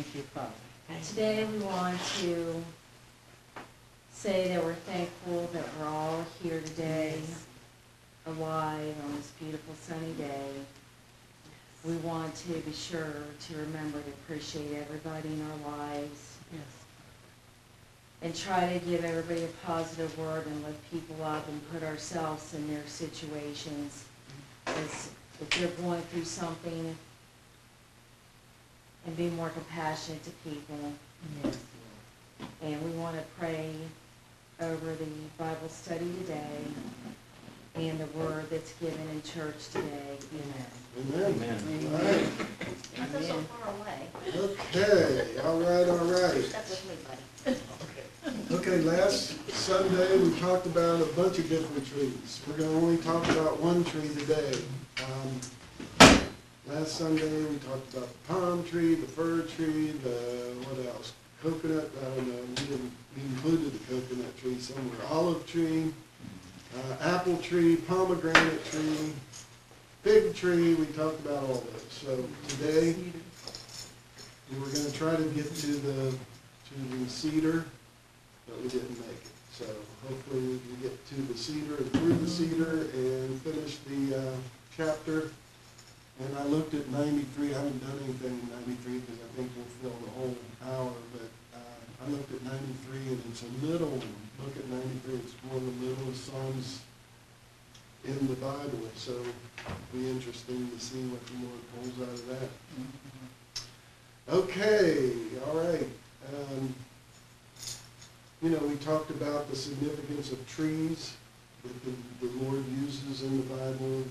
Thank you, Father. Today we want to say that we're thankful that we're all here today, alive on this beautiful sunny day. We want to be sure to remember to appreciate everybody in our lives. Yes. And try to give everybody a positive word and lift people up and put ourselves in their situations. As if they're going through something, and be more compassionate to people. Yes. And we want to pray over the Bible study today and the word that's given in church today. Amen. Amen. Amen. All right. I feel so far away. Okay, all right. Step with me, buddy. Okay, last Sunday, we talked about a bunch of different trees. We're going to only talk about one tree today. Last Sunday, we talked about the palm tree, the fir tree, what else? Coconut, I don't know, we included the coconut tree somewhere. Olive tree, apple tree, pomegranate tree, fig tree, we talked about all those. So today, we were going to try to get to the cedar, but we didn't make it. So hopefully we can get to the cedar and through the cedar and finish the chapter. And I looked at 93. I haven't done anything in 93 because I think we'll fill the whole hour. But I looked at 93, and it's a little one. Look at 93. It's one of the littlest Psalms in the Bible. So it'll be interesting to see what the Lord pulls out of that. Okay. All right. We talked about the significance of trees that the Lord uses in the Bible.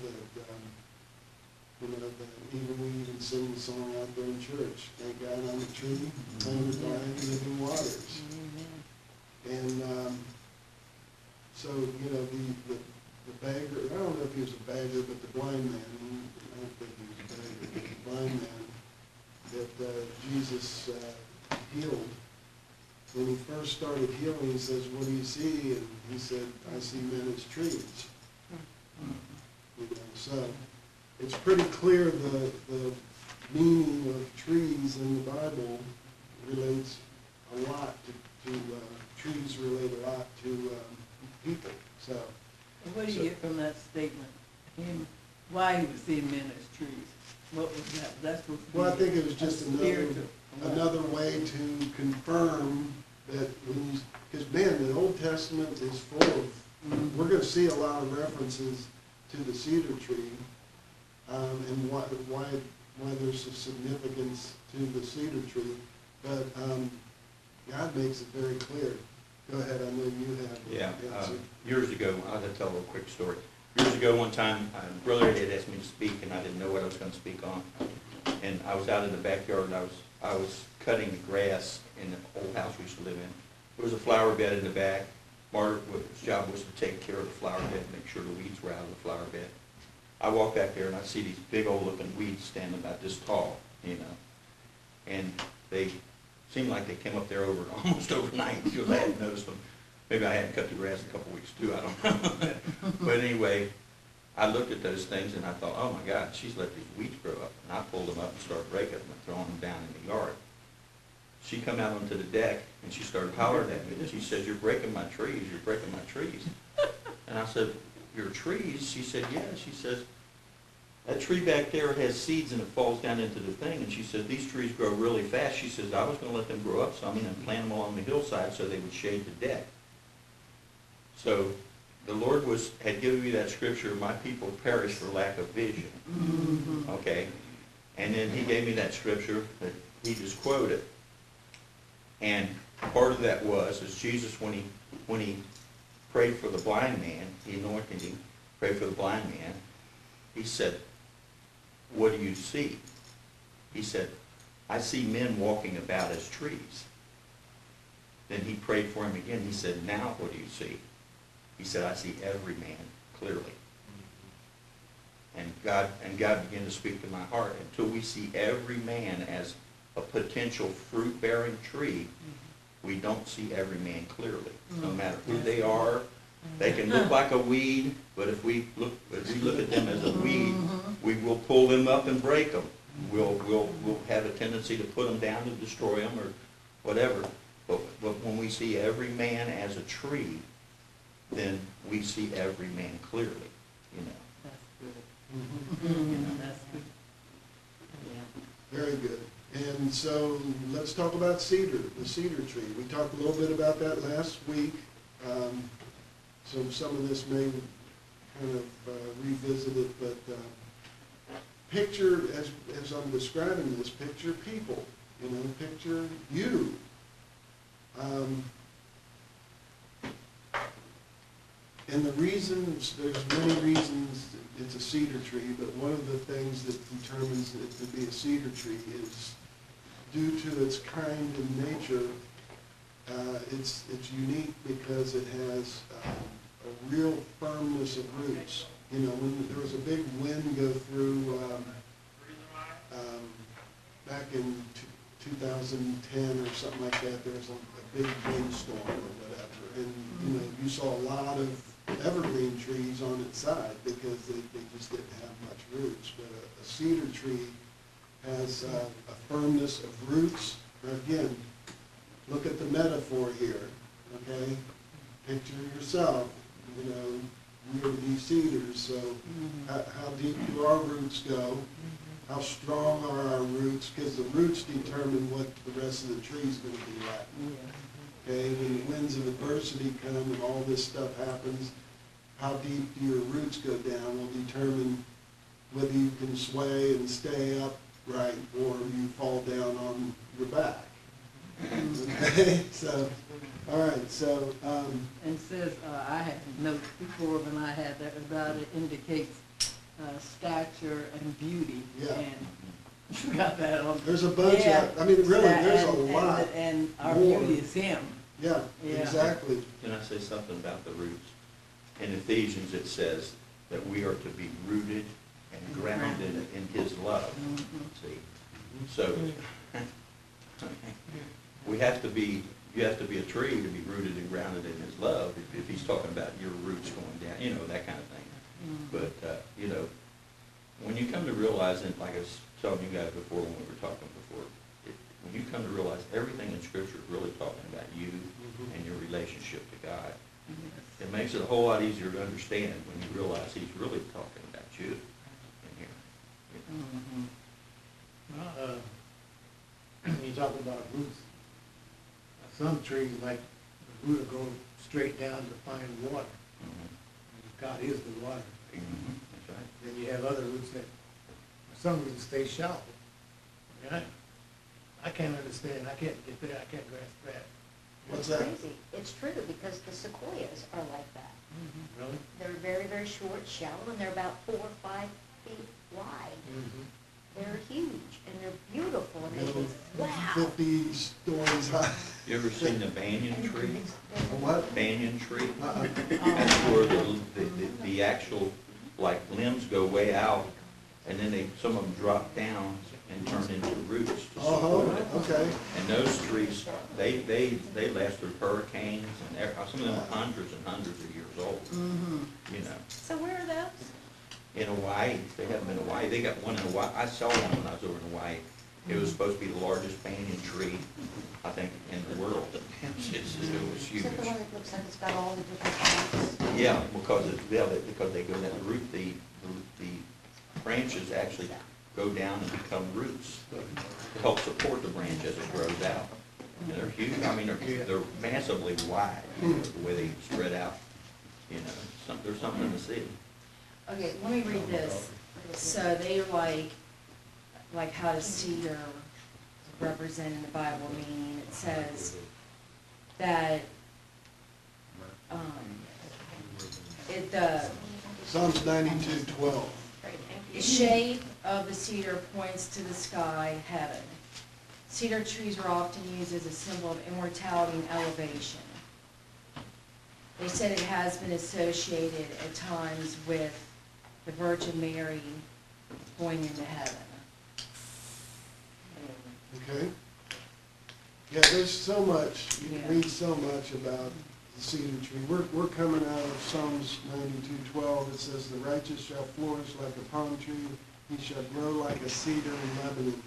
We even sing the song out there in church. Thank God I'm a tree planted by living waters. And so the beggar. I don't know if he was a beggar, but the blind man. I don't think he was a beggar. But the blind man that Jesus healed. When he first started healing, he says, "What do you see?" And he said, "I see men as trees." So it's pretty clear the meaning of trees in the Bible relates a lot to trees relate a lot to people. So And what do you get from that statement? Why he was seeing men as trees? What was that? That's supposed to be. well, I think it was just spiritual. another way to confirm that because man, the Old Testament is full of. We're going to see a lot of references to the cedar tree. And why there's a significance to the cedar tree, but God makes it very clear. Go ahead, I know you have. Yeah, years ago, I'll just tell a little quick story. Years ago, one time, Brother Ed had asked me to speak, and I didn't know what I was going to speak on. And I was out in the backyard, and I was cutting the grass in the old house we used to live in. There was a flower bed in the back. Margaret's job was to take care of the flower bed, make sure the weeds were out of the flower bed. I walk back there and I see these big old looking weeds standing about this tall, and they seemed like they came up there almost overnight because I hadn't noticed them. Maybe I hadn't cut the grass in a couple weeks too, I don't know. But anyway, I looked at those things and I thought, oh my God, she's let these weeds grow up. And I pulled them up and started raking them and throwing them down in the yard. She come out onto the deck and she started hollering at me and she says, "You're breaking my trees, you're breaking my trees." And I said, "Your trees?" She said, "Yeah." She says, "That tree back there has seeds and it falls down into the thing." And she said, "These trees grow really fast." She says, "I was going to let them grow up some and plant them along the hillside so they would shade the deck." So the Lord had given me that scripture, "My people perish for lack of vision." Okay? And then he gave me that scripture that he just quoted. And part of that is Jesus, when he prayed for the blind man, he anointed him, prayed for the blind man, he said, "What do you see?" He said, "I see men walking about as trees." Then he prayed for him again. He said, "Now what do you see?" He said, "I see every man clearly." And God began to speak to my heart. Until we see every man as a potential fruit-bearing tree, we don't see every man clearly. No matter who they are, they can look like a weed, but if we look at them as a weed, we will pull them up and break them. We'll have a tendency to put them down, to destroy them, or whatever. But when we see every man as a tree, then we see every man clearly, you know. That's good. Mhm. That's good. Yeah. Very good. And so let's talk about cedar, the cedar tree. We talked a little bit about that last week. So some of this may kind of revisit it, but picture, as I'm describing this, picture people, you know, picture you. And the reasons, there's many reasons it's a cedar tree, but one of the things that determines it to be a cedar tree is due to its kind and nature. It's unique because it has a real firmness of roots. You know, when there was a big wind go through back in 2010 or something like that, there was a big windstorm or whatever, and you know, you saw a lot of evergreen trees on its side because they just didn't have much roots. But a cedar tree has a firmness of roots. Now again, look at the metaphor here, okay? Picture yourself, you know, we are these cedars, so how deep do our roots go? How strong are our roots? Because the roots determine what the rest of the tree is going to be like. Okay, when the winds of adversity come and all this stuff happens, how deep do your roots go down will determine whether you can sway and stay upright or you fall down on your back. Okay, so, all right, so, And says, I had notes before when I had that about it indicates stature and beauty. Yeah. And you got that on. there's a bunch Yeah. of, I mean, really, there's a And- lot. And our more. beauty is him. Yeah, Yeah. exactly. Can I say something about the roots? In Ephesians, it says that we are to be rooted and grounded in his love, see? So, we have to be, you have to be a tree to be rooted and grounded in his love, if he's talking about your roots going down, you know, that kind of thing. But, you know, when you come to realize, and like I was telling you guys before when we were talking before, when you come to realize everything in Scripture is really talking about you and your relationship to God, it makes it a whole lot easier to understand when you realize he's really talking about you in here. Mhm. You talk about roots. Some trees, like the root will go straight down to find water. God is the water. That's right. Then you have other roots that, for some reason, stay shallow. I mean, I can't understand, I can't get there, I can't grasp that. What's It's that? crazy. It's true, because the sequoias are like that. Really? They're very, very short, shallow, and they're about 4 or 5 feet wide. They're huge, and they're beautiful, and You they know, just, wow. 50 stories high. You ever seen the banyan tree? A what? Banyan tree? Uh-uh. That's where the actual, like, limbs go way out, and then some of them drop down and turn into roots to support it. Okay. And those trees, they last through hurricanes, and some of them are hundreds and hundreds of years old, you know. So where are those? In Hawaii, they have them in Hawaii. They got one in Hawaii. I saw one when I was over in Hawaii. It was supposed to be the largest banyan tree, I think, in the world. It was Is huge. that the one that looks like it's got all the different kinds? Yeah, because they go down the root, the branches actually go down and become roots to help support the branch as it grows out. And they're huge. I mean, they're massively wide, you know, the way they spread out. You know, there's something to see. Okay, let me read this. So they like how does cedar represent in the Bible, meaning it says that, the Psalms 92:12. The shape of the cedar points to the sky, heaven. Cedar trees are often used as a symbol of immortality and elevation. They said it has been associated at times with the Virgin Mary going into heaven. Okay? Yeah, there's so much, you can Yeah. read so much about the cedar tree. We're coming out of Psalms 92:12. It says, "The righteous shall flourish like a palm tree. he shall grow like a cedar in Lebanon.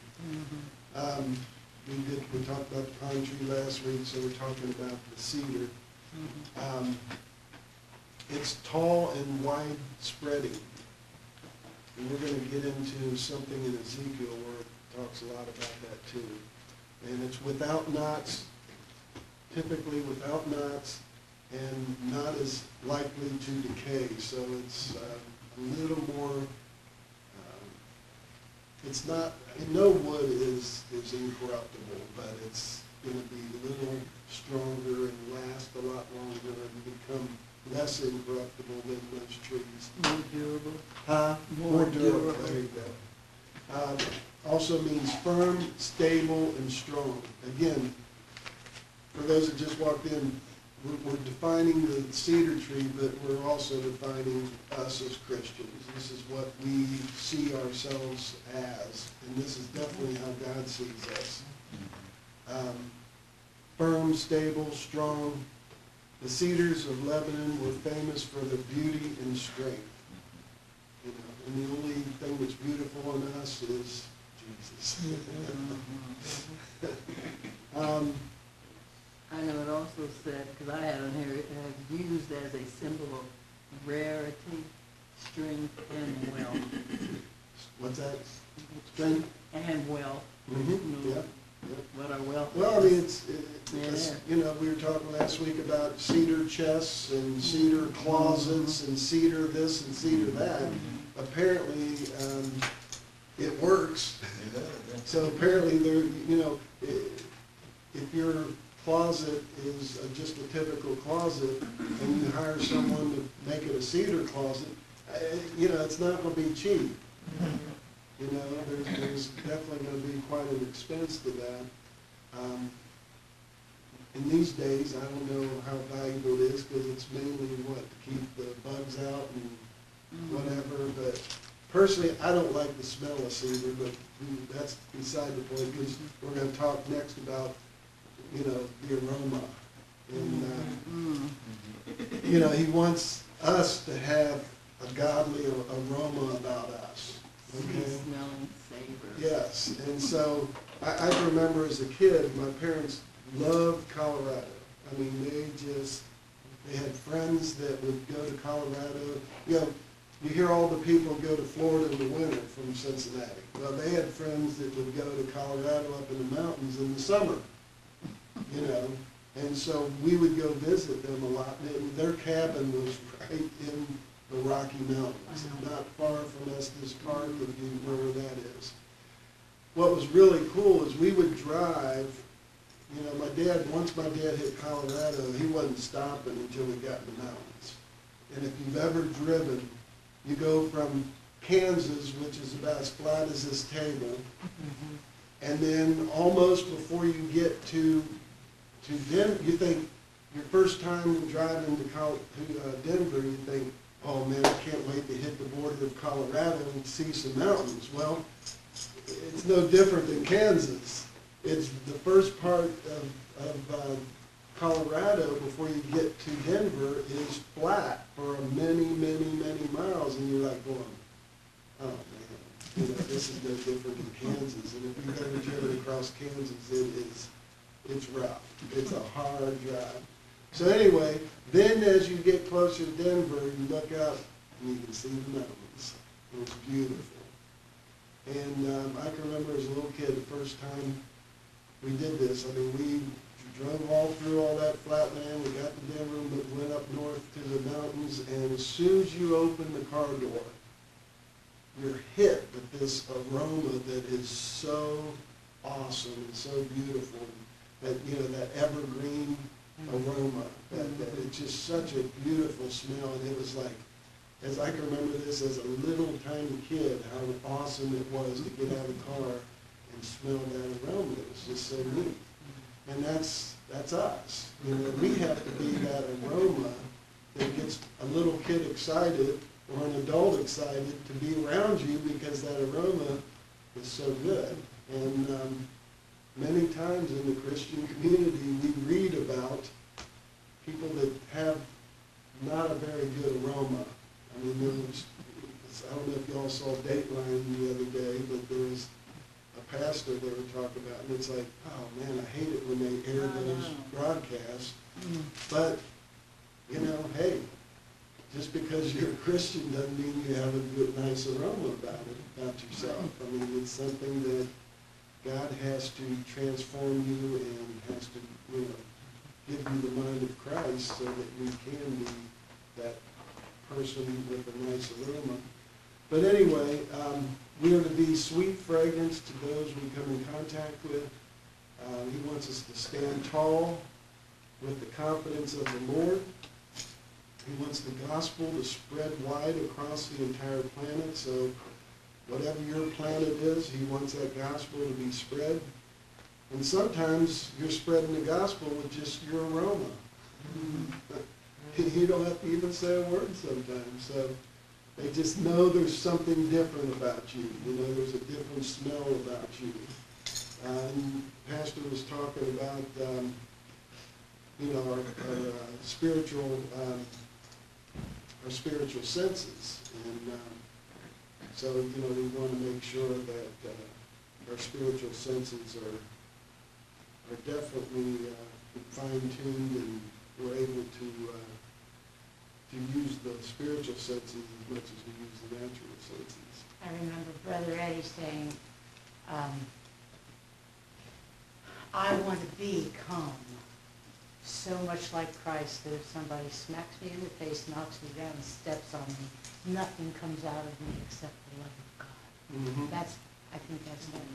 We talked about the pine tree last week, so we're talking about the cedar. It's tall and wide spreading. And we're gonna get into something in Ezekiel where it talks a lot about that too. And it's without knots, typically without knots, and not as likely to decay. So it's a little more, it's not, no wood is incorruptible, but it's gonna be a little stronger and last a lot longer and become less incorruptible than most trees. More durable. More durable, there you go. Also means firm, stable, and strong. Again, for those that just walked in, we're defining the cedar tree, but we're also defining us as Christians. This is what we see ourselves as, and this is definitely how God sees us. Firm, stable, strong. The cedars of Lebanon were famous for their beauty and strength. You know, and the only thing that's beautiful in us is Jesus. I know it also said, because I had on here, it has used as a symbol of rarity, strength, and wealth. What's that? Strength? And wealth. Mm-hmm. Yeah. What our wealth is. Well, I mean, it's, Yeah. you know, we were talking last week about cedar chests and cedar closets and cedar this and cedar that. Apparently, it works. So apparently there, you know, if your closet is just a typical closet and you hire someone to make it a cedar closet, you know, it's not gonna be cheap. You know, there's definitely going to be quite an expense to that. In these days, I don't know how valuable it is because it's mainly what, to keep the bugs out and whatever. But personally, I don't like the smell of cedar, but that's beside the point because we're going to talk next about, you know, the aroma. And, you know, he wants us to have a godly aroma about us. Okay. Smelling savor. Yes, and so I can remember as a kid, my parents loved Colorado. I mean, they had friends that would go to Colorado. You know, you hear all the people go to Florida in the winter from Cincinnati. Well, they had friends that would go to Colorado up in the mountains in the summer, you know. And so we would go visit them a lot. And their cabin was right in the Rocky Mountains, not far from Estes Park, if you know where that is. What was really cool is we would drive, you know, once my dad hit Colorado, he wasn't stopping until we got in the mountains. And if you've ever driven, you go from Kansas, which is about as flat as this table, and then almost before you get to Denver, you think, your first time driving to Denver, you think, oh man, I can't wait to hit the border of Colorado and see some mountains. Well, it's no different than Kansas. It's the first part of Colorado before you get to Denver is flat for many, many, many miles, and you're like going, oh man, you know, this is no different than Kansas. And if you've ever driven across Kansas, it's rough. It's a hard drive. So anyway, then as you get closer to Denver, you look up and you can see the mountains. It's beautiful. And I can remember as a little kid, the first time we did this, I mean, we drove all through all that flat land, we got to Denver, but went up north to the mountains, and as soon as you open the car door, you're hit with this aroma that is so awesome and so beautiful, that, you know, that evergreen aroma, that it's just such a beautiful smell, and it was like, as I can remember this as a little tiny kid, how awesome it was to get out of the car and smell that aroma. It was just so neat. And that's us. You know, we have to be that aroma that gets a little kid excited or an adult excited to be around you because that aroma is so good. And many times in the Christian community, we read about people that have not a very good aroma. I mean, I don't know if y'all saw Dateline the other day, but there was a pastor they were talking about, and it's like, oh man, I hate it when they air I those know. broadcasts. Mm. But, you know, hey, just because you're a Christian doesn't mean you have a good, nice aroma about yourself. I mean, it's something that God has to transform you and has to, you know, give you the mind of Christ so that you can be that person with a nice aroma. But anyway, we are to be sweet fragrance to those we come in contact with. He wants us to stand tall with the confidence of the Lord. He wants the gospel to spread wide across the entire planet. So whatever your planet is, he wants that gospel to be spread. And sometimes you're spreading the gospel with just your aroma. You don't have to even say a word sometimes. So they just know there's something different about you. You know, there's a different smell about you. And Pastor was talking about, you know, our spiritual senses. And so, you know, we want to make sure that our spiritual senses are definitely fine-tuned, and we're able to use the spiritual senses as much as we use the natural senses. I remember Brother Eddie saying, I want to become so much like Christ that if somebody smacks me in the face, knocks me down, and steps on me, nothing comes out of me except the love of God. Mm-hmm. I think that's what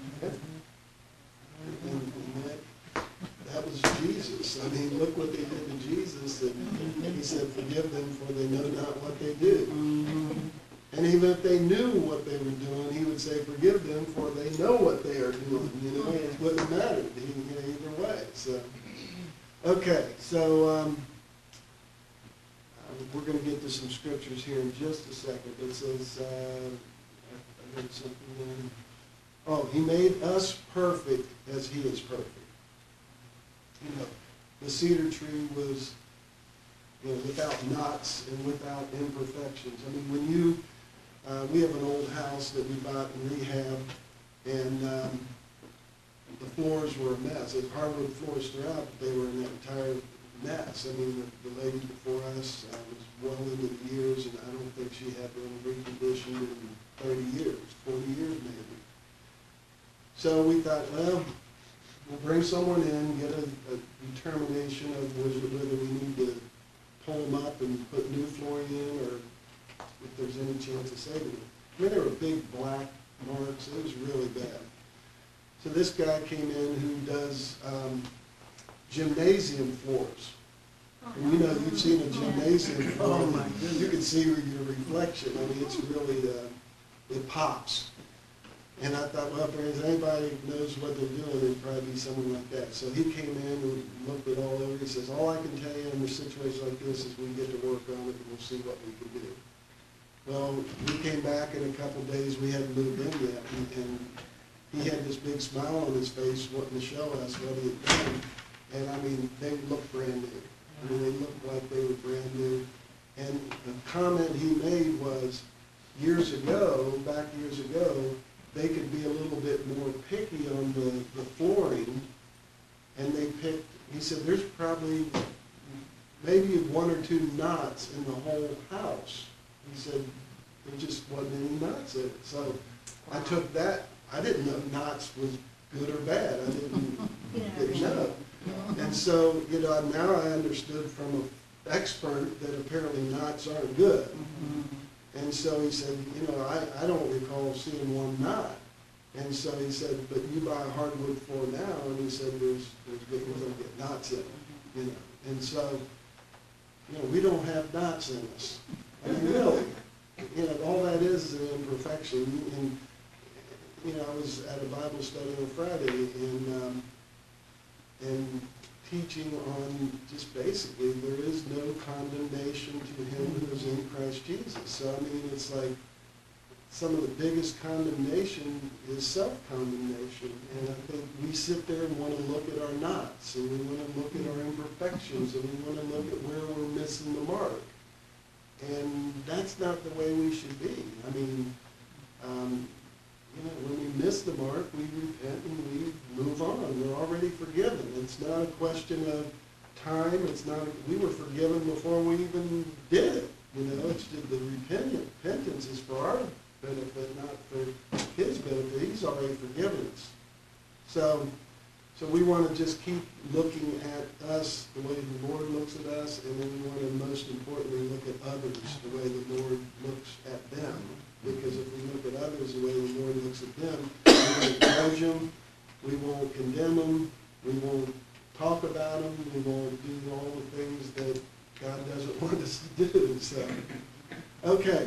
And that was Jesus. I mean, look what they did to Jesus. And he said, forgive them, for they know not what they do. And even if they knew what they were doing, he would say, forgive them, for they know what they are doing. You know, it wouldn't matter either way. So, okay, so we're going to get to some scriptures here in just a second. It says, I heard something there. Oh, he made us perfect as he is perfect. You know, the cedar tree was, you know, without knots and without imperfections. I mean, when you, we have an old house that we bought and rehabbed, and the floors were a mess. It was hardwood floors throughout, but they were an entire mess. I mean, the lady before us was well into the years, and I don't think she had been reconditioned in 30 years, 40 years maybe. So we thought, well, we'll bring someone in, get a determination of whether we need to pull them up and put new flooring in, or if there's any chance of saving them. I mean, they were big black marks. It was really bad. So this guy came in who does gymnasium floors. And you know, you've seen a gymnasium floor. Oh, my goodness. You can see your reflection. I mean, it's really, it pops. And I thought, well, if there's anybody who knows what they're doing, it'd probably be someone like that. So he came in and looked it all over. He says, all I can tell you in a situation like this is we get to work on it and we'll see what we can do. Well, we came back in a couple of days. We hadn't moved in yet. And he had this big smile on his face wanting to show us what he had done. And I mean, they looked brand new. I mean, they looked like they were brand new. And the comment he made was, years ago, they could be a little bit more picky on the flooring, and they picked, he said, there's probably maybe 1 or 2 knots in the whole house. He said, there just wasn't any knots in it. So I took that, I didn't know knots was good or bad. I didn't know. And so, you know, now I understood from an expert that apparently knots aren't good. And so he said, you know, I don't recall seeing one knot. And so he said, but you buy a hardwood floor now, and he said, we're going to get knots in it, you know. And so, you know, we don't have knots in us. I mean, really, you know, all that is an imperfection. And, you know, I was at a Bible study on Friday, and teaching on just basically there is no condemnation to him who is in Christ Jesus. So, I mean, it's like some of the biggest condemnation is self-condemnation. And I think we sit there and want to look at our knots, and we want to look at our imperfections, and we want to look at where we're missing the mark. And that's not the way we should be. I mean, when we miss the mark, we repent and we move on. We're already forgiven. It's not a question of time. It's not, we were forgiven before we even did it. It's just the repentance is for our benefit, not for his benefit. He's already forgiven us. So we want to just keep looking at us the way the Lord looks at us, and then we want to most importantly look at others the way the Lord looks at them. Because if we look at others the way the Lord looks at them, we won't judge them, we won't condemn them, we won't talk about them, we won't do all the things that God doesn't want us to do. So, okay,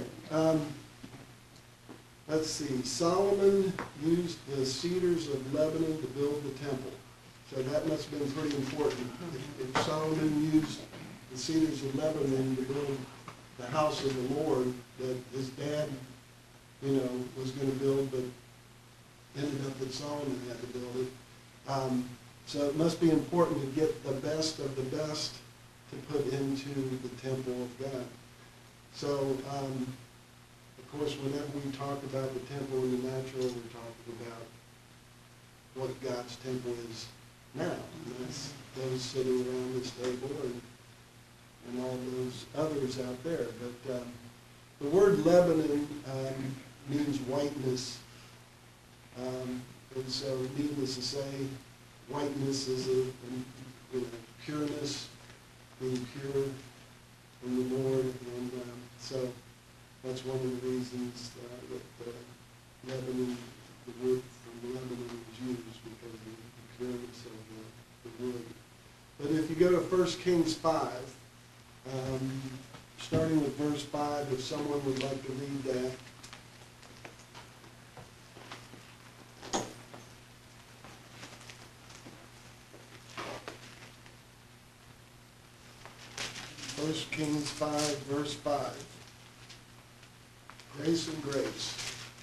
let's see. Solomon used the cedars of Lebanon to build the temple. So that must have been pretty important. If Solomon used the cedars of Lebanon to build the house of the Lord that his dad, was going to build, but ended up that Solomon had to build it. So it must be important to get the best of the best to put into the temple of God. So, of course, whenever we talk about the temple in the natural, we're talking about what God's temple is now. And that's those sitting around this table and all those others out there. But the word Lebanon means whiteness. And so, needless to say, whiteness is a pureness, being pure in the Lord. And so that's one of the reasons that Lebanon, the wood from Lebanon is used, because of the pureness of the wood. But if you go to 1 Kings 5, starting with verse 5, if someone would like to read that. 1 Kings 5, verse 5. Grace and grace.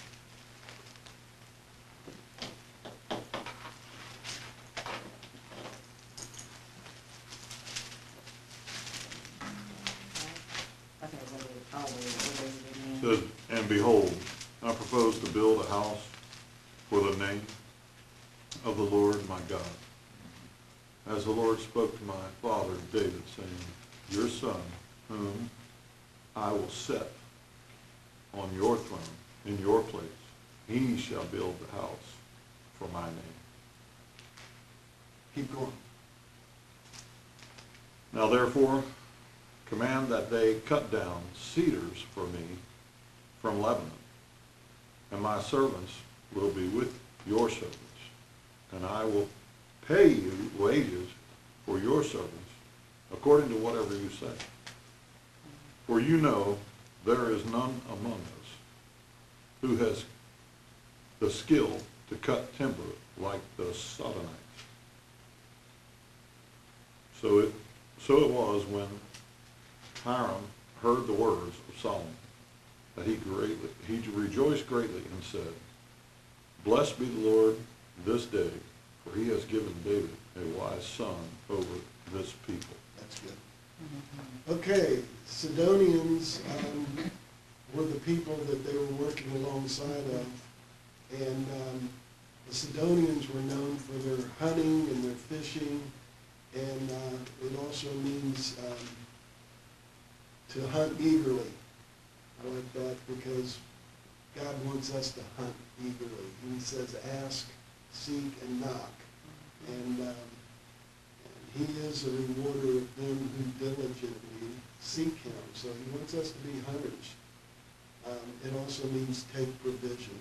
Says, and behold, I propose to build a house for the name of the Lord my God. As the Lord spoke to my father David, saying, your son, whom I will set on your throne in your place, he shall build the house for my name. Keep going. Now therefore, command that they cut down cedars for me from Lebanon, and my servants will be with your servants, and I will pay you wages for your servants, according to whatever you say. For you know there is none among us who has the skill to cut timber like the Sodomites. So it was when Hiram heard the words of Solomon that he rejoiced greatly and said, blessed be the Lord this day, for he has given David a wise son over this people. That's good. Okay, Sidonians were the people that they were working alongside of, and the Sidonians were known for their hunting and their fishing, and it also means to hunt eagerly. I like that because God wants us to hunt eagerly. He says, ask, seek, and knock. And he is a rewarder of them who diligently seek him. So he wants us to be hunters. It also means take provision.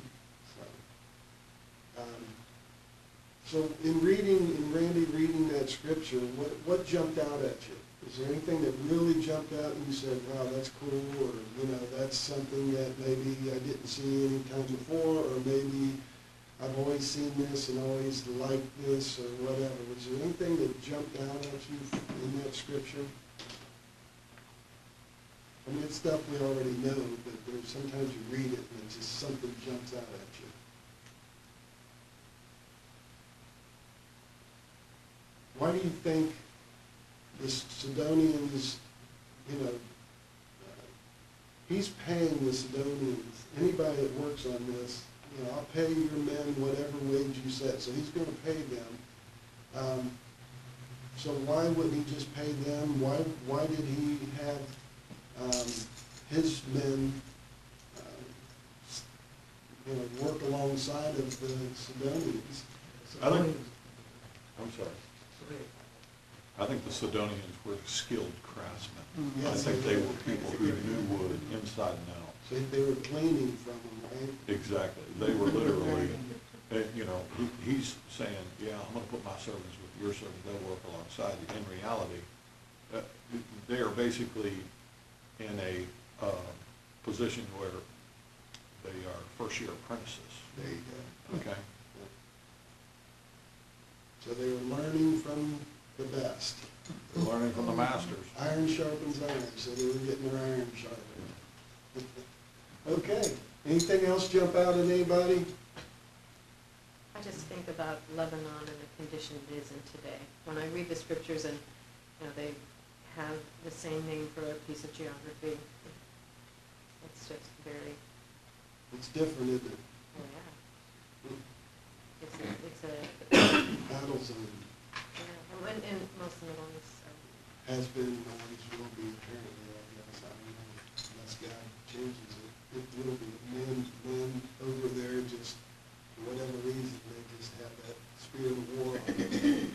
So in Randy reading that scripture, what jumped out at you? Is there anything that really jumped out and you said, wow, that's cool, or, that's something that maybe I didn't see any time before, or maybe I've always seen this and always liked this, or whatever. Was there anything that jumped out at you in that scripture? I mean, it's stuff we already know, but there's sometimes you read it and it's just something jumps out at you. Why do you think the Sidonians, he's paying the Sidonians, anybody that works on this, you know, I'll pay your men whatever wage you set, so he's gonna pay them. So why wouldn't he just pay them? Why did he have, his men, you know, work alongside of the Sidonians? I think, I'm sorry, I think the Sidonians were skilled craftsmen. I Yes, think they were people who knew wood inside and out. So they were cleaning from them, right? Exactly. They were literally, you know, he's saying, yeah, I'm gonna put my servants with your servants, they'll work alongside you. In reality, they are basically in a position where they are first-year apprentices, There you go. okay? So they were learning from the best. They're learning from the masters. Iron sharpens iron, so they were getting their iron sharpened. Okay, anything else jump out at anybody? I just think about Lebanon and the condition it is in today. When I read the scriptures and, you know, they have the same name for a piece of geography, it's just very, It's different, isn't it? oh yeah. It's a, Battle zone yeah, and most of the ones, has been, always will be apparently, I guess, I don't know, unless God changes it. It will be, men over there just, for whatever reason, they just have that spirit of war on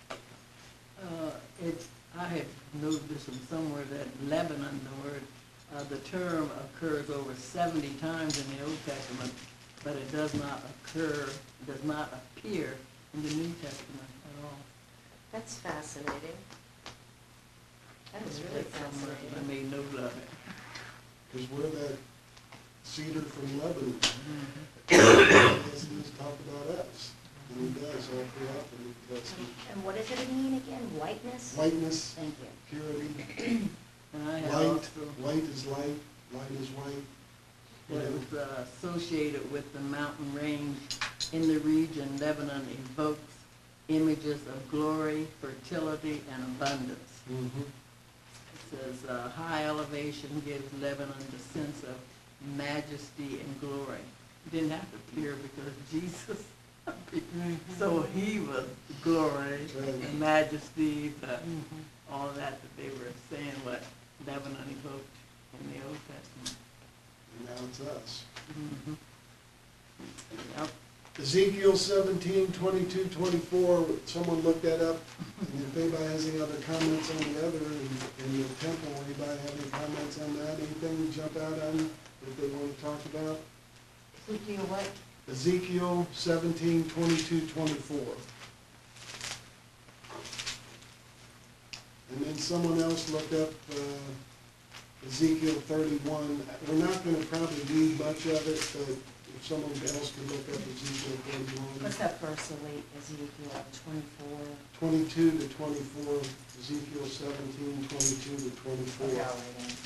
them. I have noted this from somewhere that Lebanon, the term occurs over 70 times in the Old Testament, but it does not appear in the New Testament at all. that's fascinating. That is really That's somewhere I fascinating. made note of it. Because we're that cedar from Lebanon. Mm-hmm. Yes, he's talked about us, and he does all throughout the New Testament. And what does it mean again? Whiteness? Whiteness, Thank you. purity, And I have light, also, light is light, light is white. that it was associated with the mountain range in the region. Lebanon evokes images of glory, fertility, and abundance. Mhm. It says, high elevation gives Lebanon the sense of majesty and glory. It didn't have to appear because Jesus, so he was glory and majesty, but all that they were saying what Lebanon evoked in the Old Testament. And now it's us. Mhm. Yep. Ezekiel 17, 22, 24, someone look that up. And if anybody has any other comments on the other, in the temple, anybody have any comments on that? Anything jump out on them that they want to talk about? Ezekiel what? Ezekiel 17, 22, 24. And then someone else looked up Ezekiel 31. We're not going to probably read much of it, but if someone else could look up Ezekiel 31. What's that verse, Elite, Ezekiel 24? 22 to 24, Ezekiel 17, 22 to 24. Okay, I'll read it.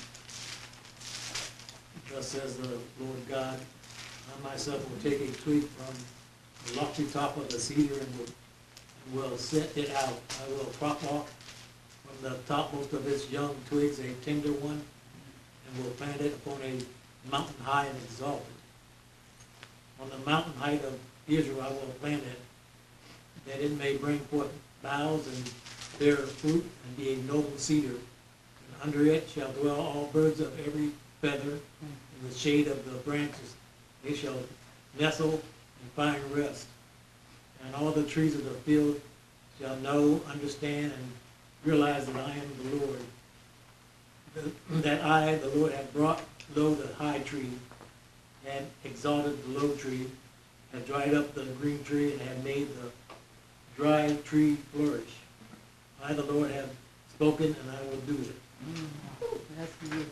Thus says the Lord God, I myself will take a twig from the lofty top of the cedar and will set it out. I will crop off from the topmost of its young twigs a tender one, and will plant it upon a mountain high and exalted. On the mountain height of Israel I will plant it, that it may bring forth boughs and bear fruit, and be a noble cedar. And under it shall dwell all birds of every feather, in the shade of the branches they shall nestle and find rest. And all the trees of the field shall know, understand, and realize that I am the Lord. That I, the Lord, have brought low the high tree, and exalted the low tree, have dried up the green tree, and have made the dry tree flourish. I, the Lord, have spoken, and I will do it. That's good.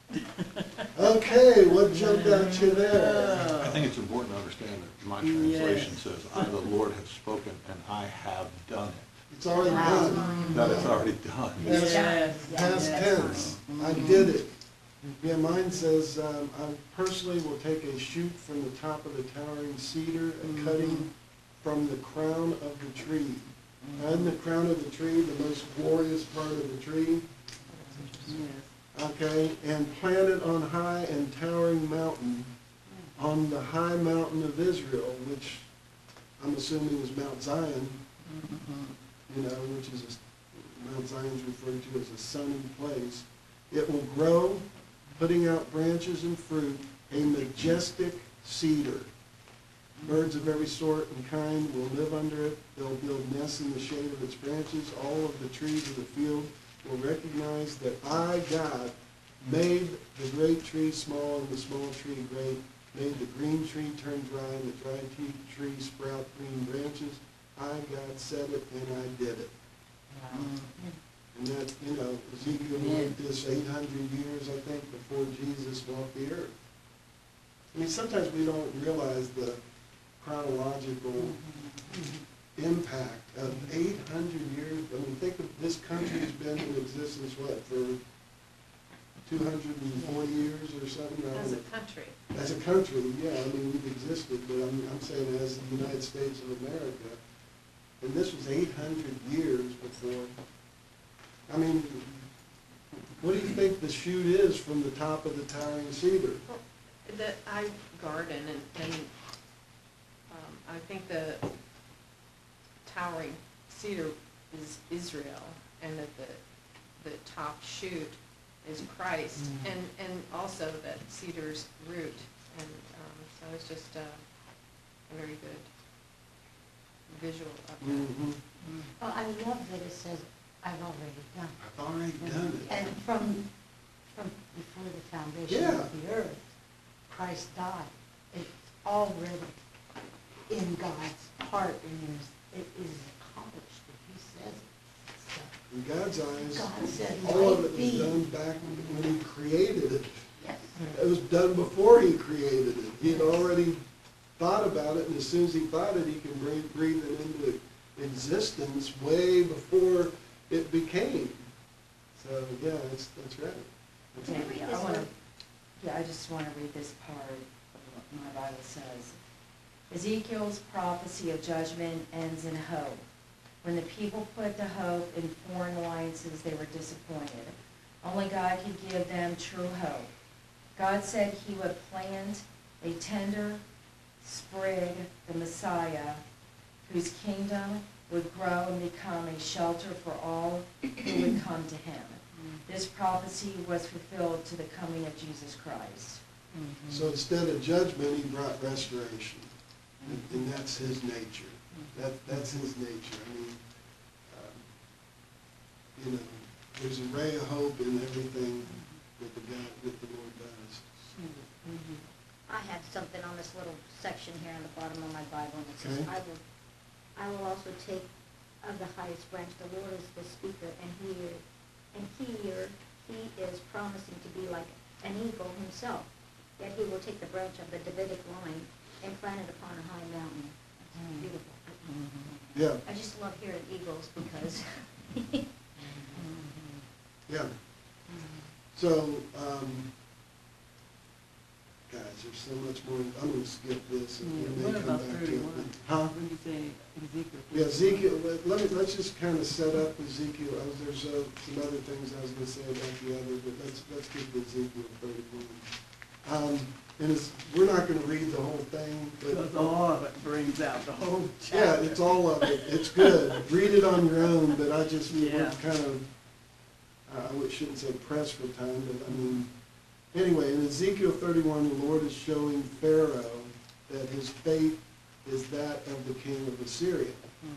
Okay, what jumped out you there? I think it's important to understand that my Yes. translation says, I, the Lord, have spoken, and I have done it. It's already done. That it's already done. Yes. Yes. Past Yes. tense, I did it. Yeah, mine says, I personally will take a shoot from the top of the towering cedar, a cutting from the crown of the tree. And the crown of the tree, the most glorious part of the tree, Yes. okay, and planted on high and towering mountain, on the high mountain of Israel, which I'm assuming is Mount Zion, you know, which is, Mount Zion is referred to as a sunny place. It will grow, putting out branches and fruit, a majestic cedar. Birds of every sort and kind will live under it. They'll build nests in the shade of its branches. All of the trees of the field will recognize that I, God, made the great tree small and the small tree great, made the green tree turn dry and the dry tree sprout green branches. I, God, said it and I did it. And that, you know, Ezekiel wrote this 800 years, I think, before Jesus walked the earth. I mean, sometimes we don't realize the chronological impact of 800 years. I mean, think of this country has been in existence, what, for 240 years or something? As a country. As a country, yeah, I mean, we've existed, but I'm saying as the United States of America. And this was 800 years before. I mean, what do you think the shoot is from the top of the towering cedar? Well, I garden, and I think the towering cedar is Israel, and that the top shoot is Christ, and also that cedar's root, and so it's just a very good visual of that. Mm-hmm. Well, I love that it says, I've already done I've already done it. it. And from before the foundation Yeah. of the earth, Christ died. It's already in God's heart, and it is accomplished if He says it. So, In God's eyes, God said, all of "Might it was be." done back when He created it. Yes. It was done before He created it. He had already thought about it, and as soon as He thought it, He can breathe it into existence way before it became. So, yeah, that's right. That's Can I right. read I this wanna, one? yeah, I just wanna read this part of what my Bible says. Ezekiel's prophecy of judgment ends in hope. When the people put the hope in foreign alliances, they were disappointed. Only God could give them true hope. God said He would plant a tender sprig, the Messiah, whose kingdom would grow and become a shelter for all who would come to Him. This prophecy was fulfilled to the coming of Jesus Christ. So instead of judgment, He brought restoration. And that's His nature. That's His nature. I mean, you know, there's a ray of hope in everything that the Lord does. I have something on this little section here on the bottom of my Bible, and it says, Okay. I will also take of the highest branch, the Lord is the speaker, and he is promising to be like an eagle himself. Yet he will take the branch of the Davidic line and plant it upon a high mountain. It's beautiful. Yeah, I just love hearing eagles because yeah. So, guys, there's so much more. I'm going to skip this and we What may come about back to it. 31? Huh? When you say Ezekiel? Yeah, Ezekiel, let's just kind of set up Ezekiel. There's some other things I was going to say about the other, but let's get to Ezekiel 31. And we're not going to read the whole thing, Because but all of it brings out the whole yeah, chapter. it's all of it. It's good. Read it on your own, but I just, we're Yeah. kind of, I shouldn't say pressed for time, but I mean, anyway, in Ezekiel 31, the Lord is showing Pharaoh that his fate is that of the king of Assyria.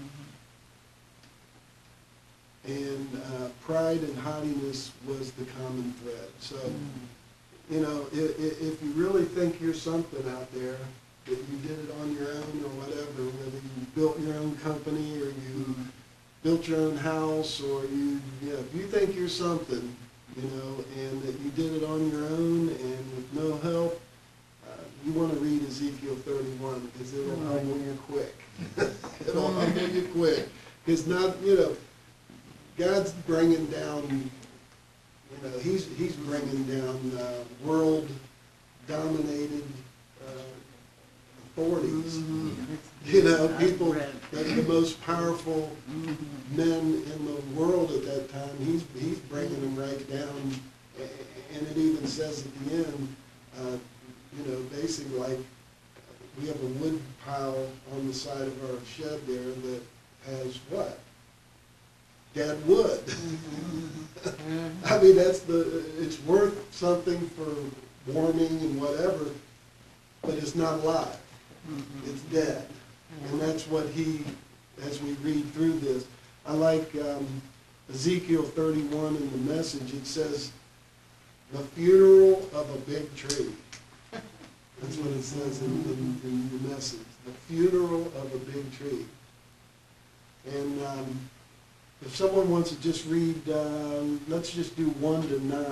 And pride and haughtiness was the common thread. So, you know, if you really think you're something out there, that you did it on your own or whatever, whether you built your own company or you built your own house or if you think you're something, you know, and that you did it on your own and with no help, you want to read Ezekiel 31 because it'll humble you quick. It'll humble you quick. Because not, you know, God's bringing down, you know, he's bringing down world-dominated authorities. You know, people that are the most powerful men in the world at that time, he's bringing them right down And it even says at the end, you know, basically like, we have a wood pile on the side of our shed there that has what? Dead wood. I mean, it's worth something for warming and whatever, but it's not alive. It's dead. And that's what as we read through this, I like Ezekiel 31 in the Message. It says, the funeral of a big tree. That's what it says in the Message, the funeral of a big tree. And if someone wants to just read, let's just do 1 to 9.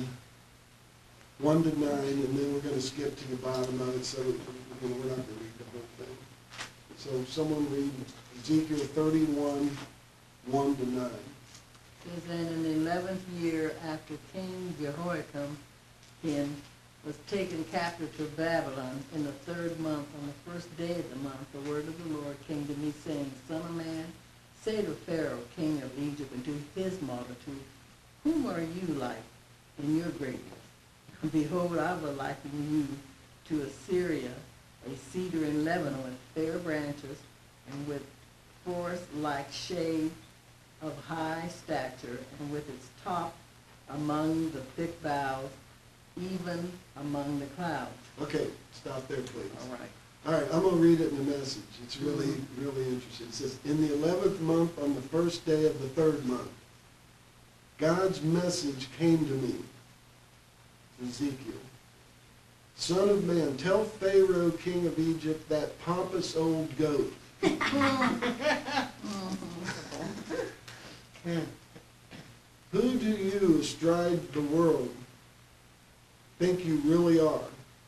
1 to 9, and then we're going to skip to the bottom of it, so we're not going to read the whole thing. So someone read Ezekiel 31, 1 to 9. It says, and in the 11th year after King Jehoiakim was taken captive to Babylon, in the 3rd month, on the 1st day of the month, the word of the Lord came to me, saying, Son of man, say to Pharaoh, king of Egypt, and to his multitude, whom are you like in your greatness? Behold, I will liken you to Assyria, a cedar in Lebanon with fair branches, and with forest-like shade of high stature, and with its top among the thick boughs, even among the clouds. Okay, stop there, please. All right. All right, I'm going to read it in the Message. It's really, really interesting. It says, in the 11th month, on the 1st day of the 3rd month, God's message came to me, Ezekiel. Son of man, tell Pharaoh, king of Egypt, that pompous old goat. Who do you, astride the world, think you really are?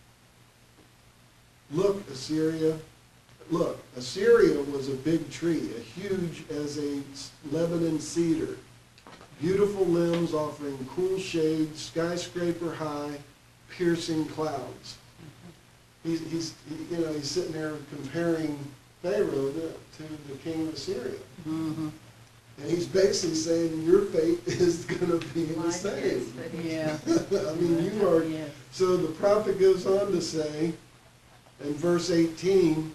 Look, Assyria, look, Assyria was a big tree, huge as a Lebanon cedar, beautiful limbs offering cool shade, skyscraper high, piercing clouds. He's sitting there comparing Pharaoh to the king of Assyria. Mm-hmm. And he's basically saying your fate is going to be the same. Yeah. I mean, you are. Yeah. So the prophet goes on to say, in verse 18,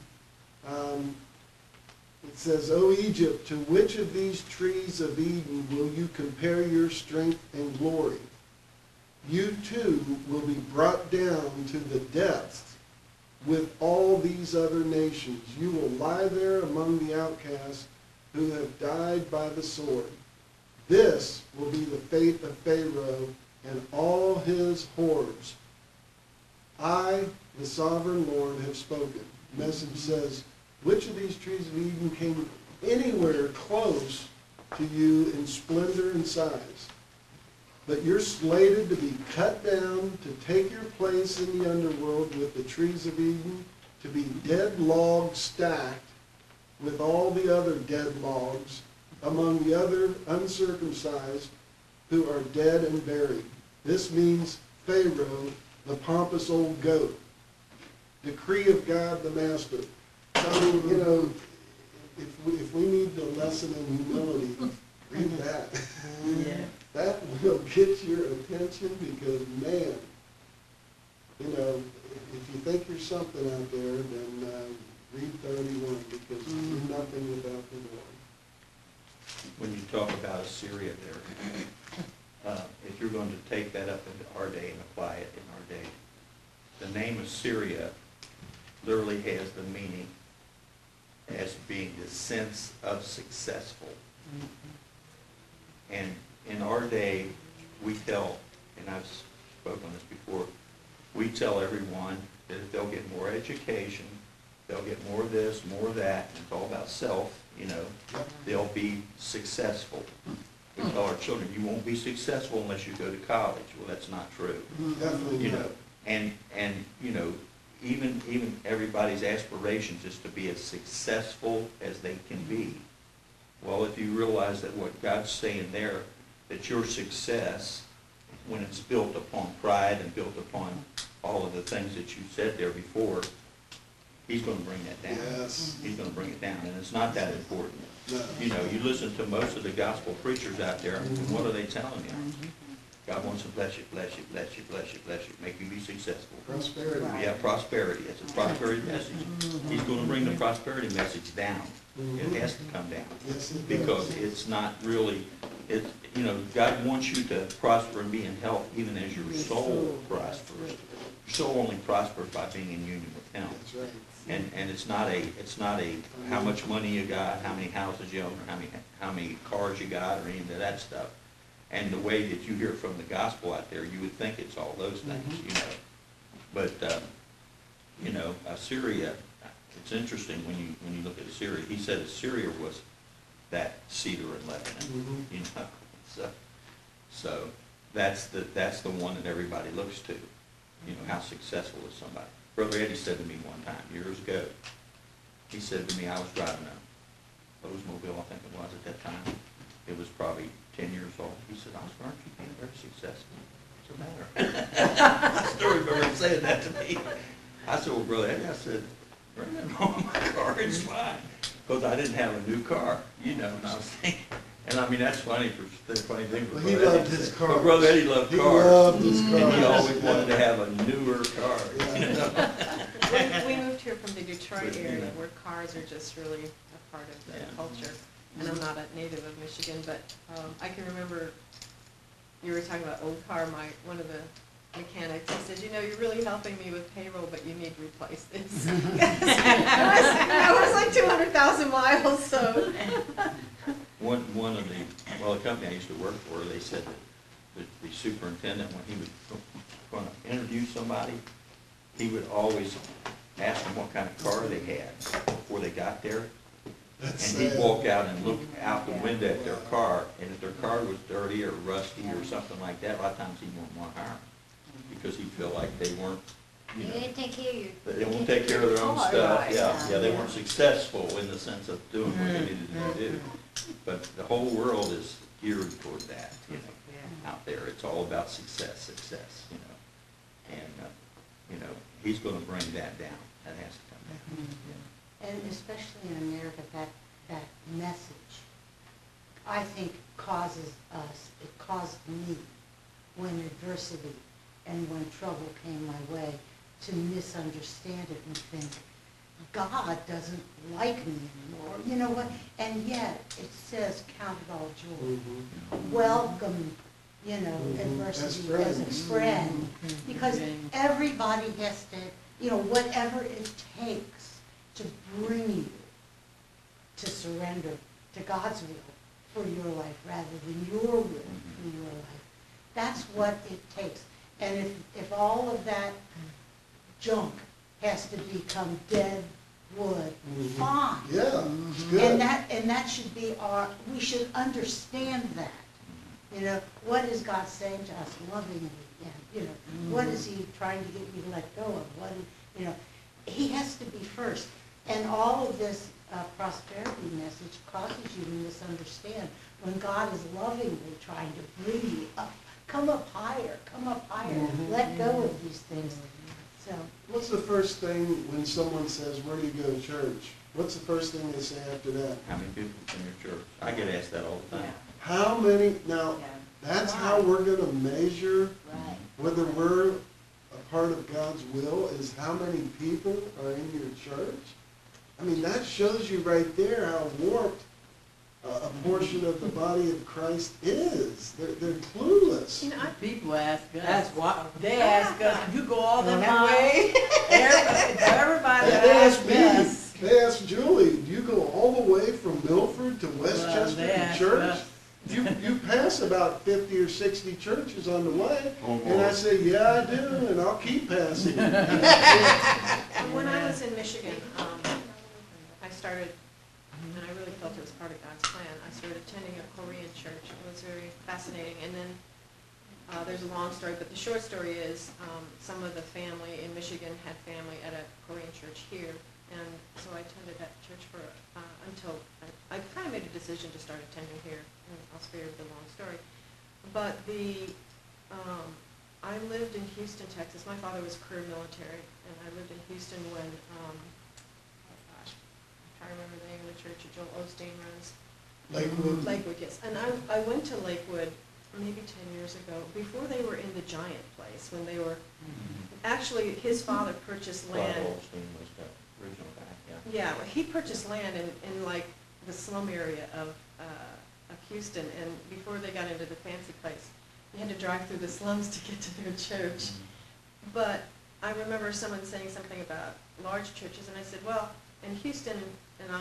it says, O Egypt, to which of these trees of Eden will you compare your strength and glory? You too will be brought down to the depths with all these other nations. You will lie there among the outcasts who have died by the sword. This will be the fate of Pharaoh and all his hordes. I, the sovereign Lord, have spoken. The Message says, which of these trees of Eden came anywhere close to you in splendor and size? But you're slated to be cut down, to take your place in the underworld with the trees of Eden, to be dead logs stacked with all the other dead logs among the other uncircumcised who are dead and buried. This means Pharaoh, the pompous old goat. Decree of God the Master. I mean, if we need the lesson in humility, read that. Yeah. That will get your attention because, man, if you think you're something out there, then read 31 because you're nothing without the Lord. When you talk about Assyria there, if you're going to take that up into our day and apply it in our day, the name Assyria literally has the meaning as being the sense of successful. And in our day, we tell, and I've spoken on this before, we tell everyone that if they'll get more education, they'll get more of this, more of that, and it's all about self, they'll be successful. We tell our children, you won't be successful unless you go to college. Well, that's not true. Definitely not. And even everybody's aspirations is to be as successful as they can be. Well, if you realize that what God's saying there, that your success, when it's built upon pride and built upon all of the things that you said there before, He's going to bring that down. Yes. He's going to bring it down, and it's not that important. No. You listen to most of the gospel preachers out there, and what are they telling you? God wants to bless you, bless you, bless you, bless you, bless you, make you be successful. Prosperity. Yeah, prosperity, it's a prosperity message. He's gonna bring the prosperity message down. It has to come down. Yes, it does. Because it's not really, it's, you know, God wants you to prosper and be in health even as your soul prospers. Your soul only prospers by being in union with Him. That's right. And it's not a how much money you got, how many houses you own, or how many cars you got, or any of that stuff. And the way that you hear from the gospel out there, you would think it's all those things, you know. But you know, Assyria. It's interesting when you look at Assyria. He said Assyria was that cedar in Lebanon, you know. So that's the one that everybody looks to. You know, how successful is somebody? Brother Eddie said to me one time, years ago, he said to me, I was driving a Oldsmobile, I think it was at that time. It was probably 10 years old. He said, Oscar, aren't you being very successful? What's the matter? I still remember him saying that to me. I said, well, Brother Eddie, I said, bring it home, my car, it's fine. Because I didn't have a new car, you know, and I was thinking, and I mean, that's funny funny thing for Well, he Brother Eddie. loved his But cars. Brother Eddie loved He cars. loved his cars. And he always wanted to have a newer car, Yeah. you know? We moved here from the Detroit But, you area know. where cars are just really a part of the Yeah. culture. And I'm not a native of Michigan, but I can remember you were talking about old car, one of the mechanics, he said, you know, you're really helping me with payroll, but you need to replace this. It was like 200,000 miles, so. One of the company I used to work for, they said that the superintendent, when he was going to interview somebody, he would always ask them what kind of car they had before they got there. That's And he'd sad. walk out and look out the window at their car, and if their car was dirty or rusty or something like that, a lot of times he wouldn't want to hire them. Because he'd feel like they weren't, you You know, didn't take care of your. they won't take care of their own car, stuff, right, yeah, they weren't successful in the sense of doing what they needed to do. But the whole world is geared toward that, you know, out there, it's all about success, you know. And, you know, he's gonna bring that down, that has to come down. And especially in America, that message, I think causes us, it caused me, when adversity and when trouble came my way, to misunderstand it and think, God doesn't like me anymore. You know what? And yet, it says, count it all joy. Welcome, you know, adversity as a friend. Because everybody has to, you know, whatever it takes to bring you to surrender to God's will for your life rather than your will for your life. That's what it takes. And if all of that junk has to become dead wood, fine. Yeah, it's good. And that should be we should understand that. You know, what is God saying to us lovingly? And, you know, what is He trying to get you to let go of? You know, He has to be first. And all of this prosperity message causes you to misunderstand when God is lovingly trying to bring you up. Come up higher, let go of these things. So, What's the first thing when someone says, where do you go to church? What's the first thing they say after that? How many people in your church? I get asked that all the time. How many, now, that's how we're gonna measure Right. whether we're a part of God's will, is how many people are in your church? I mean, that shows you right there how warped a portion of the body of Christ is. They're clueless. You know, People ask us. That's why. They ask us, you go all that Well, way? Everybody They ask asks me, us. they ask Julie, do you go all the way from Milford to Westchester they to ask church? us. You pass about 50 or 60 churches on the way. Oh, And I boy. say, yeah, I do, and I'll keep passing. When I was in Michigan, I started, and I really felt it was part of God's plan, I started attending a Korean church. It was very fascinating. And then there's a long story, but the short story is some of the family in Michigan had family at a Korean church here. And so I attended that church for until I kind of made a decision to start attending here. And I'll spare you the long story. But I lived in Houston, Texas. My father was career military, and I lived in Houston when, I'm trying to remember the name of the church that Joel Osteen runs. Lakewood. Lakewood, yes. And I went to Lakewood maybe 10 years ago, before they were in the Giant place, when they were, actually, his father purchased Clyde land. Holstein was the original guy, yeah. Yeah, well, he purchased land in like the slum area of Houston, and before they got into the fancy place, you had to drive through the slums to get to their church. But I remember someone saying something about large churches, and I said, well, in Houston, and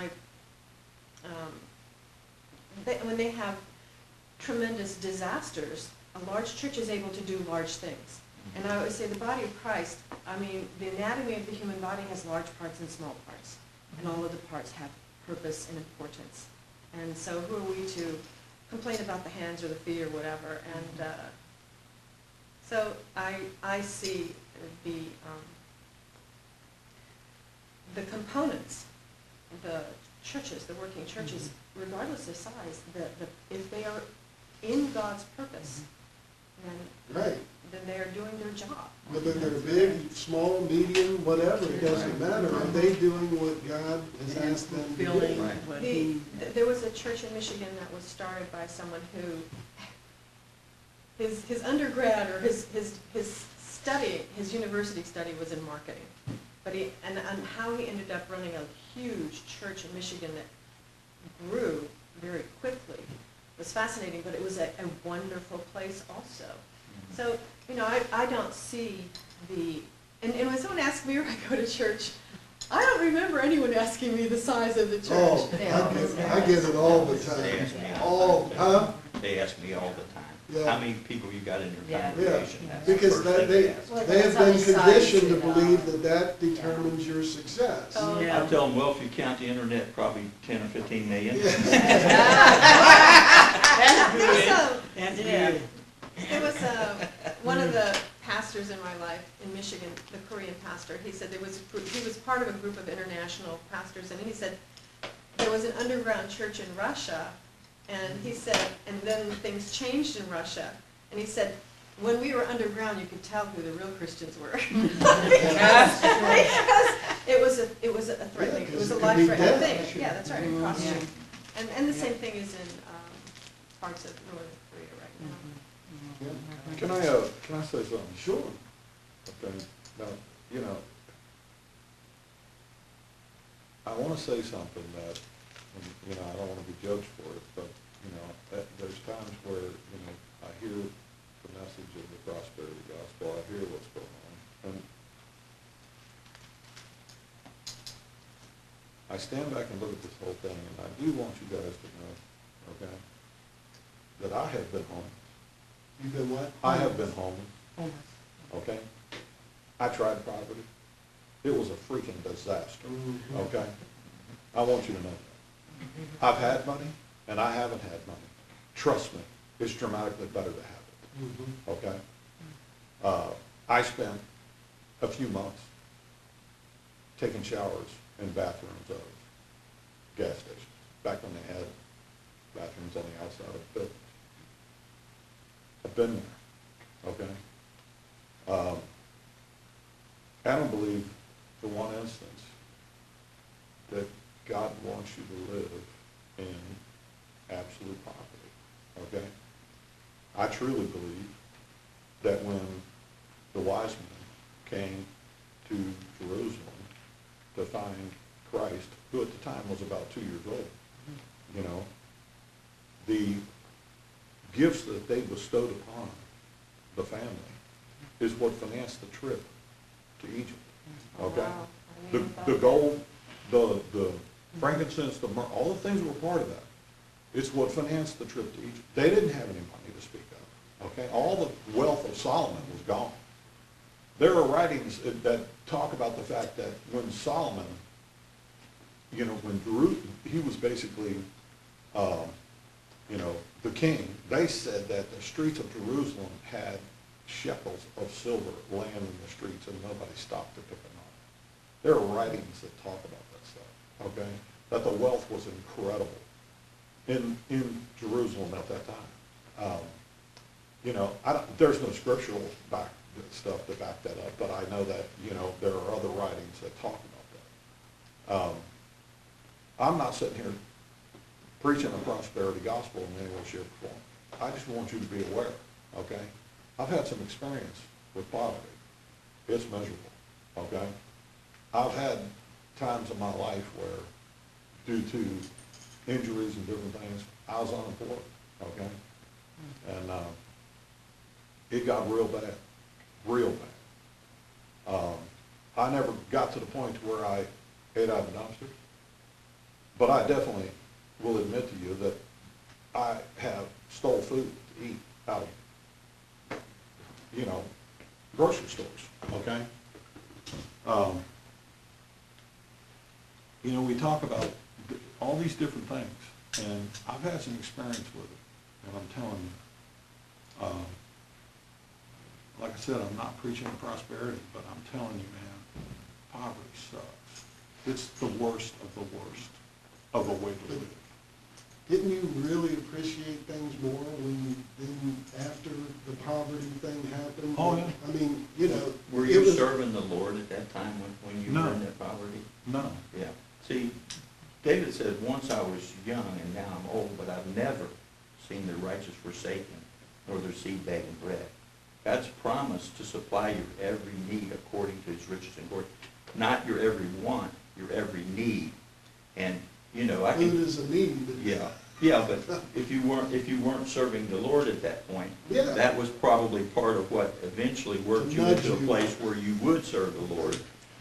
when they have tremendous disasters, a large church is able to do large things. And I always say the body of Christ, I mean, the anatomy of the human body has large parts and small parts, and all of the parts have purpose and importance. And so who are we to complain about the hands or the feet or whatever? And so I see the components, the churches, the working churches, regardless of size, if they are in God's purpose, Right. then they are doing their job. Whether they're big, small, medium, whatever, it doesn't matter. Are they doing what God has asked them to do? Fulfilling Right. what he, There was a church in Michigan that was started by someone who, his undergrad or his study, his university study was in marketing. But and how he ended up running a huge church in Michigan that grew very quickly was fascinating, but it was a wonderful place also. So, you know, I don't see and when someone asks me where I go to church, I don't remember anyone asking me the size of the church. Oh, I get it all the They ask time. me All, huh? They ask me all the time, Yeah. how many people you got in your Yeah. congregation? Yeah, That's the because first thing they ask. Well, have that's how been they size conditioned to it up. believe that determines your success. Oh. I yeah. tell them, well, if you count the internet, probably 10 or 15 million. There was one of the pastors in my life in Michigan, the Korean pastor. He said he was part of a group of international pastors, and he said there was an underground church in Russia, and he said, and then things changed in Russia, and he said, when we were underground, you could tell who the real Christians were. because it was a threatening, it was a life-threatening thing. Yeah, that's right, across Yeah. the street. And the same thing is in parts of Northern Korea right now. Yeah. Can I say something? Sure. Okay, now, you know, I want to say something that, and, you know, I don't want to be judged for it, but, you know, there's times where, you know, I hear the message of the prosperity gospel, I hear what's going on, and I stand back and look at this whole thing, and I do want you guys to know, okay, that I have been home. You've been what? I have been home, okay? I tried poverty. It was a freaking disaster, Mhm. okay? I want you to know that. I've had money, and I haven't had money. Trust me, it's dramatically better to have it, Mhm. okay? I spent a few months taking showers in bathrooms of gas stations, back when they had bathrooms on the outside of buildings. I've been there, okay? I don't believe for one instance that God wants you to live in absolute poverty, okay? I truly believe that when the wise men came to Jerusalem to find Christ, who at the time was about 2 years old, you know, the gifts that they bestowed upon the family is what financed the trip to Egypt, okay? Wow. I The, didn't even the thought gold, the frankincense, the myrrh, all the things were part of that. It's what financed the trip to Egypt. They didn't have any money to speak of, okay? All the wealth of Solomon was gone. There are writings that talk about the fact that when Solomon, you know, he was basically, you know, the king, they said that the streets of Jerusalem had shekels of silver laying in the streets and nobody stopped to pick them up. There are writings that talk about that stuff, okay? That the wealth was incredible in Jerusalem at that time. You know, there's no scriptural stuff to back that up, but I know that, you know, there are other writings that talk about that. I'm not sitting here preaching a prosperity gospel in any way, shape, or form. I just want you to be aware, okay? I've had some experience with poverty. It's miserable, okay? I've had times in my life where, due to injuries and different things, I was unemployed, okay? And it got real bad, real bad. I never got to the point to where I ate out of the dumpster, but I definitely will admit to you that I have stole food to eat out of, you know, grocery stores, okay? You know, we talk about all these different things, and I've had some experience with it, and I'm telling you, like I said, I'm not preaching prosperity, but I'm telling you, man, poverty sucks. It's the worst of a way to live. Didn't you really appreciate things more then after the poverty thing happened? Oh, yeah. I mean, you know. Were it you was- serving the Lord at that time when you No. were in that poverty? No. Yeah. See, David said, once I was young and now I'm old, but I've never seen the righteous forsaken, nor their seed begging bread. God's promised to supply your every need according to his riches and glory. Not your every want, your every need. And, you know, I Food can, is a need. But yeah, but if you weren't serving the Lord at that point, Yeah. that was probably part of what eventually worked To you nudge into a you. place where you would serve the Lord.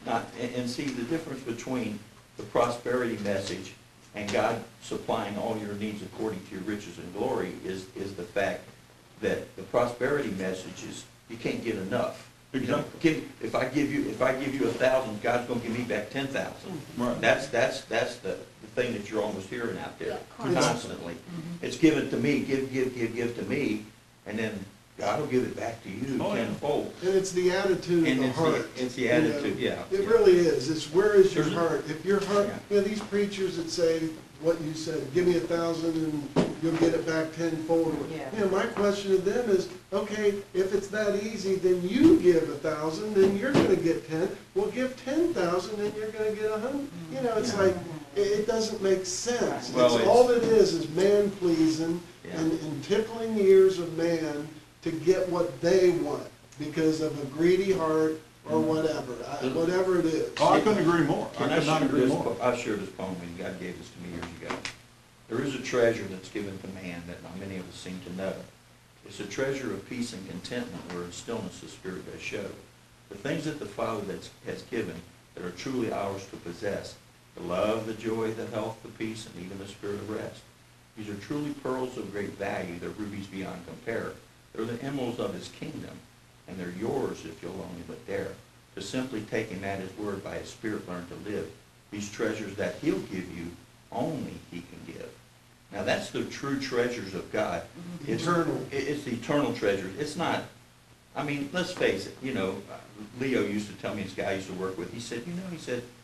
And see, the difference between the prosperity message and God supplying all your needs according to your riches and glory is the fact that the prosperity message is, you can't get enough. You know, Exactly. if I give you 1,000, God's gonna give me back 10,000. Right. That's the thing that you're almost hearing out there Yeah, constantly. It's given to me, give to me, and then God will give it back to you Oh, yeah. tenfold. And it's the attitude of And the it's heart. it's the you know. attitude, yeah. It yeah. really is. It's where is your There's a- heart? If your heart, Yeah. you know, these preachers that say what you said, give me 1,000 and you'll get it back tenfold. Yeah. You know, my question to them is, okay, if it's that easy, then you give 1,000, then you're gonna get 10. Well, give 10,000 and you're gonna get 100. You know, it's Yeah. like, it doesn't make sense. Well, It's all it is man pleasing Yeah. and tickling the ears of man to get what they want because of a greedy heart or whatever, whatever it is. Oh, I couldn't agree more. I Can could not agree more. I shared this poem when God gave this to me years ago. There is a treasure that's given to man that not many of us seem to know. It's a treasure of peace and contentment where in stillness the Spirit does show. The things that the Father has given that are truly ours to possess, the love, the joy, the health, the peace, and even the spirit of rest. These are truly pearls of great value. They're rubies beyond compare. They're the emeralds of his kingdom, and they're yours if you'll only but dare to simply take him at his word, by his Spirit learn to live. These treasures that he'll give you, only he can give. Now that's the true treasures of God. It's Eternal. It's the eternal treasures. It's not, I mean, let's face it, you know, Leo used to tell me, this guy I used to work with, he said, he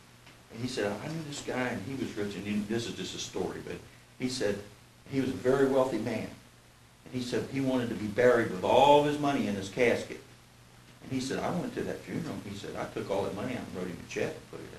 said, I knew this guy and he was rich, and this is just a story, but he said, he was a very wealthy man. And he said he wanted to be buried with all of his money in his casket. And he said, I went to that funeral, and he said, I took all that money out and wrote him a check and put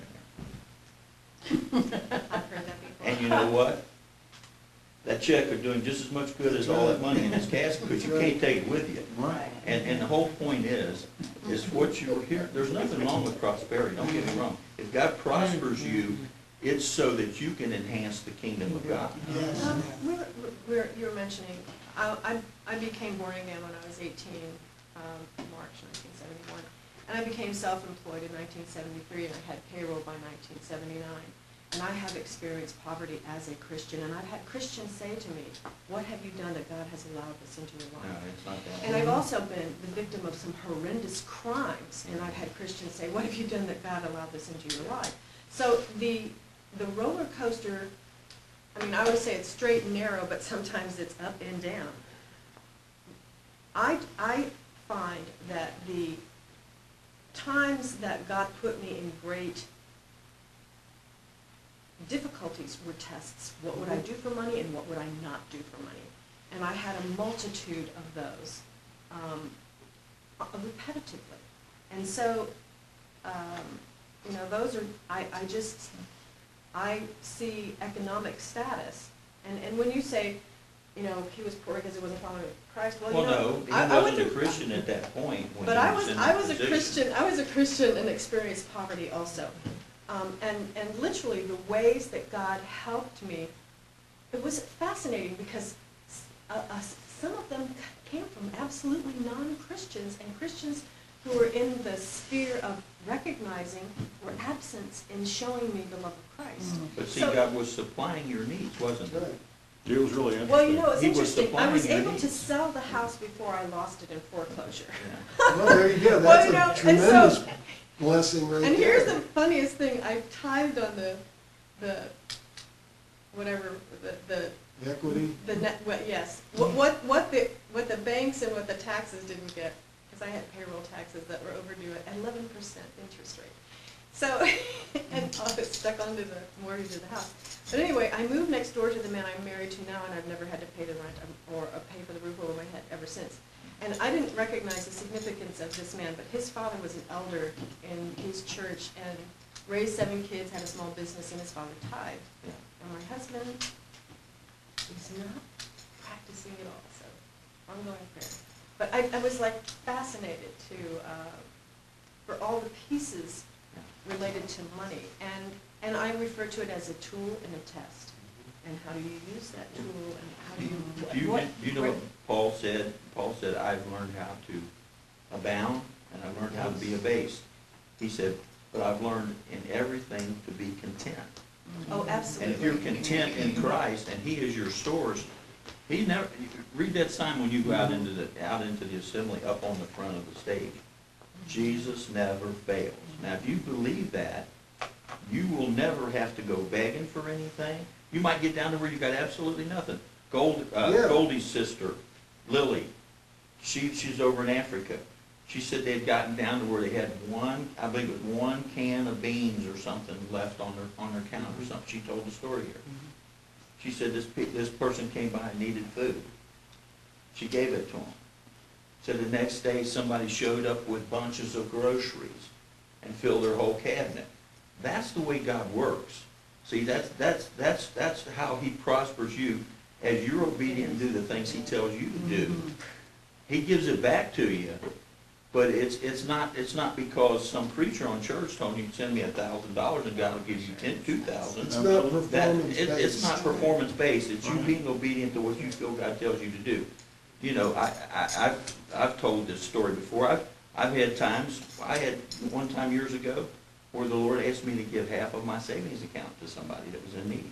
it in there. I've heard that before. And you know what? That check was doing just as much good as all that money in his casket, because you can't take it with you. Right. And the whole point is what you were hearing. There's nothing wrong with prosperity, don't get me wrong. If God prospers you, it's so that you can enhance the kingdom of God. Yes. You were mentioning, I became born again when I was 18, March 1971. And I became self-employed in 1973, and I had payroll by 1979. And I have experienced poverty as a Christian, and I've had Christians say to me, what have you done that God has allowed this into your No, life? it's not that. And I've also been the victim of some horrendous crimes, and I've had Christians say, what have you done that God allowed this into your life? So the roller coaster, I mean, I would say it's straight and narrow, but sometimes it's up and down. I find that the times that God put me in great difficulties were tests. What would I do for money and what would I not do for money? And I had a multitude of those repetitively. And so, you know, those are, I see economic status. And when you say, you know, he was poor because he wasn't following Christ. Well, Well, you know, no, he I wasn't a wouldn't- Christian at that point when But he I was was, in I that was a position. Christian, I was a Christian and experienced poverty also. And literally the ways that God helped me, it was fascinating because some of them came from absolutely non-Christians and Christians who were in the sphere of recognizing or absence in showing me the love of Christ. But see, So- God was supplying your needs, wasn't he? Right. It was really interesting. Well, you know, it's He was interesting. I was supplying your able to needs. sell the house before I lost it in foreclosure. Yeah. Well, there you go, Well, that's you know, a and so- tremendous blessing right there. And here's the funniest thing, I tithed on the, whatever, the Equity, the net, what, yes, what the banks and what the taxes didn't get, because I had payroll taxes that were overdue at 11% interest rate. So, and I was stuck onto the mortgage of the house. But anyway, I moved next door to the man I'm married to now, and I've never had to pay the rent or pay for the roof over my head ever since. And I didn't recognize the significance of this man, but his father was an elder in his church and raised 7 kids, had a small business, and his father tithed. Yeah. And my husband is not practicing at all, so ongoing prayer. But I was like fascinated to, for all the pieces related to money. And I refer to it as a tool and a test. And how do you use that tool and how do you, You know what Paul said? Paul said, I've learned how to abound and I've learned how to be abased. He said, but I've learned in everything to be content. oh, And absolutely. if you're content in Christ and he is your source, he never, read that sign when you go out into the assembly up on the front of the stage. Jesus never fails. Now, if you believe that, you will never have to go begging for anything. You might get down to where you got absolutely nothing. Yeah. Goldie's sister, Lily, she's over in Africa. She said they had gotten down to where they had I believe it was 1 can of beans or something left on their counter or something. She told the story here. She said this person came by and needed food. She gave it to him. So the next day somebody showed up with bunches of groceries and filled their whole cabinet. That's the way God works. See, that's how he prospers you as you're obedient and do the things he tells you to do. He gives it back to you, but it's not because some preacher on church told you, send me $1,000 and God will give you $2,000. it's not performance based. It's not performance based. It's you being obedient to what you feel God tells you to do. You know, I've told this story before. I've had times. I had one time years ago where the Lord asked me to give half of my savings account to somebody that was in need.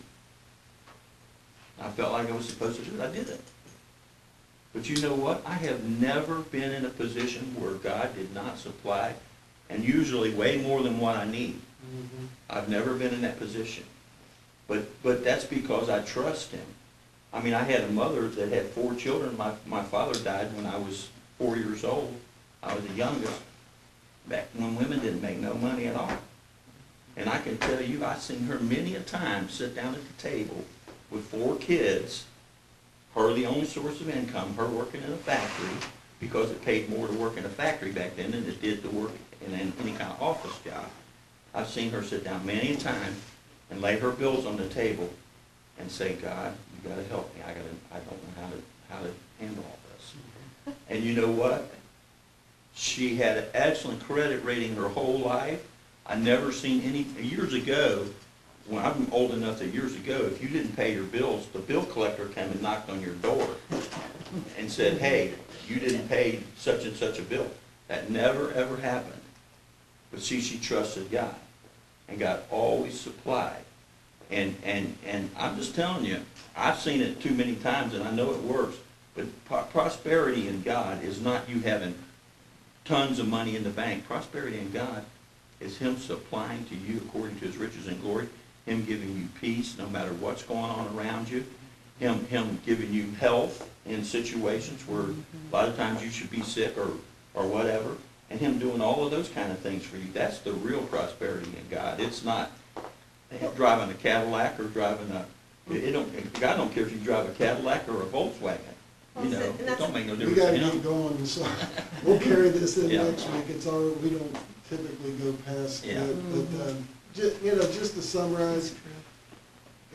I felt like I was supposed to do it. I did it. But you know what? I have never been in a position where God did not supply, and usually way more than what I need. I've never been in that position. But that's because I trust him. I mean, I had a mother that had 4 children. My father died when I was 4 years old. I was the youngest. Back when women didn't make no money at all. And I can tell you, I've seen her many a time sit down at the table with 4 kids, her the only source of income, her working in a factory, because it paid more to work in a factory back then than it did to work in any kind of office job. I've seen her sit down many a time and lay her bills on the table and say, God, you gotta help me. I don't know how to handle all this. And you know what? She had an excellent credit rating her whole life. I never seen years ago, when I'm old enough that years ago, if you didn't pay your bills, the bill collector came and knocked on your door and said, hey, you didn't pay such and such a bill. That never ever happened. But see, she trusted God, and God always supplied. And I'm just telling you, I've seen it too many times, and I know it works. But prosperity in God is not you having tons of money in the bank. Prosperity in God is him supplying to you according to his riches and glory, him giving you peace no matter what's going on around you, him giving you health in situations where a lot of times you should be sick or whatever, and him doing all of those kind of things for you. That's the real prosperity in God. It's not driving a Cadillac or driving God don't care if you drive a Cadillac or a Volkswagen. You know, it don't make no We difference gotta to him. keep going, so we'll carry this in Yeah. next week. It's all, we don't typically go past Yeah. that, but, just to summarize,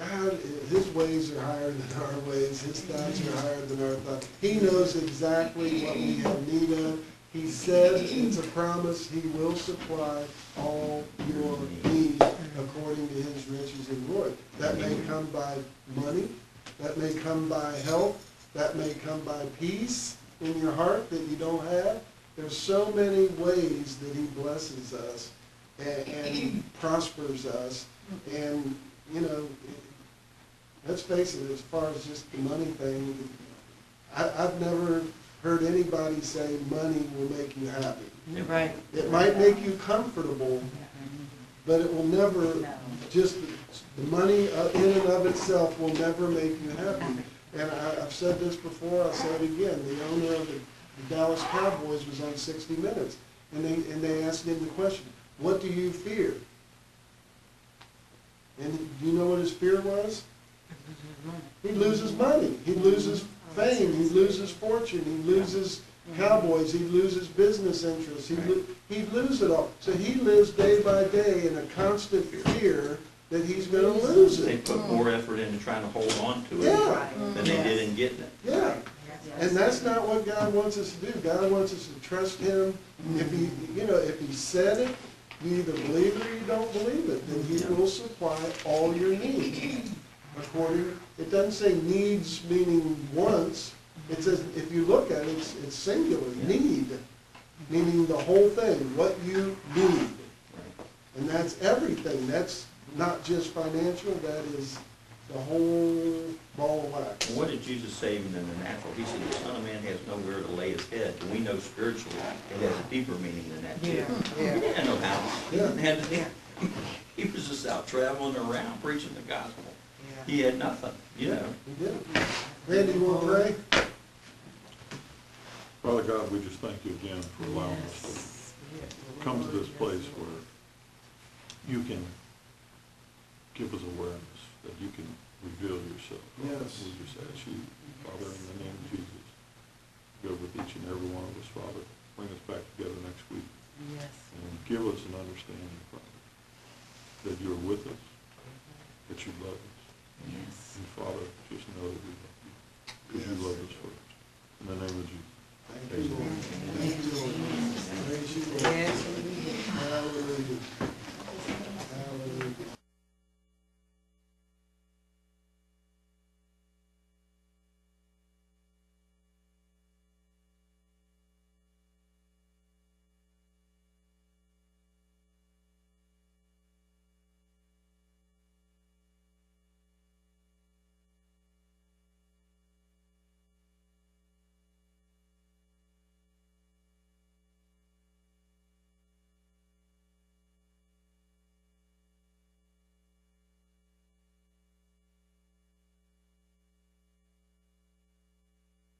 God, his ways are higher than our ways, his thoughts are higher than our thoughts. He knows exactly what we have need of. He said, it's a promise, he will supply all your needs according to his riches and glory. That may come by money, that may come by health, that may come by peace in your heart that you don't have. There's so many ways that he blesses us and prospers us. And, you know, let's face it, as far as just the money thing, I've never heard anybody say money will make you happy. Right. It might make you comfortable, but it will never, just the money in and of itself will never make you happy. And I've said this before, I'll say it again, the owner of the Dallas Cowboys was on 60 Minutes, and they asked him the question, what do you fear? And do you know what his fear was? He loses money, he loses fame, he loses fortune, he loses Cowboys, he loses business interests, he'd lose it all. So he lives day by day in a constant fear that he's gonna lose They it. put more effort into trying to hold on to it Yeah. than they did in getting it. Yeah, and that's not what God wants us to do. God wants us to trust him. If he, you know, if he said it, you either believe it or you don't believe it, then he will supply all your needs. According, it doesn't say needs meaning wants. It says, if you look at it, it's singular, need, meaning the whole thing, what you need. And that's everything. That's not just financial, that is the whole ball of wax. And what did Jesus say even in the natural? He said, the Son of Man has nowhere to lay his head. And we know spiritually it has a deeper meaning than that too. He didn't have no house. He didn't have to, he was just out traveling around preaching the gospel. He had nothing, you know. He did. Randy, you want to pray? Father God, we just thank you again for allowing us to come to this place where you can give us awareness, that you can reveal yourself. Yes. We just ask you, Father, in the name of Jesus, go with each and every one of us, Father. Bring us back together next week. Yes. And give us an understanding, Father, that you're with us, that you love us. Yes. And Father, just know that we love you, because you love us first. In the name of Jesus.